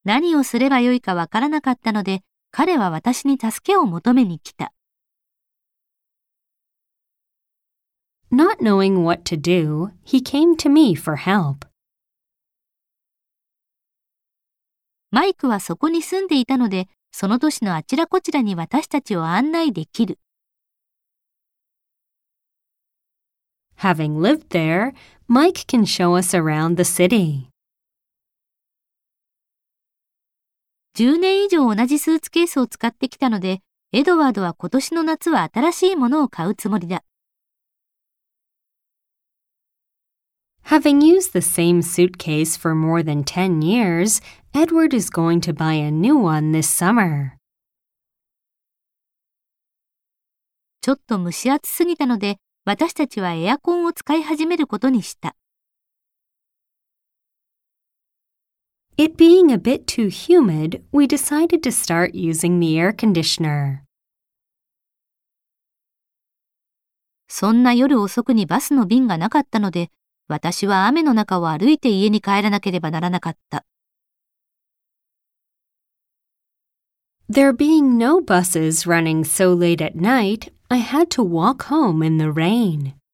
何をすればよいかわからなかったので、彼は私に助けを求めに来た。 Not knowing what to do, he came to me for help. マイクはそこに住んでいたので、その都市のあちらこちらに私たちを案内できる。 Having lived there, Mike can show us around the city. 10年以上同じスーツケースを使ってきたので、エドワードは今年の夏は新しいものを買うつもりだ。 Having used the same suitcase for more than 10 years, Edward is going to buy a new one this summer. ちょっと蒸し暑すぎたので、私たちはエアコンを使い始めることにした。 It being a bit too humid, we decided to start using the air conditioner. そんな夜遅くにバスの便がなかったので、私は雨の中を歩いて家に帰らなければならなかった。 There being no buses running so late at night, I had to walk home in the rain.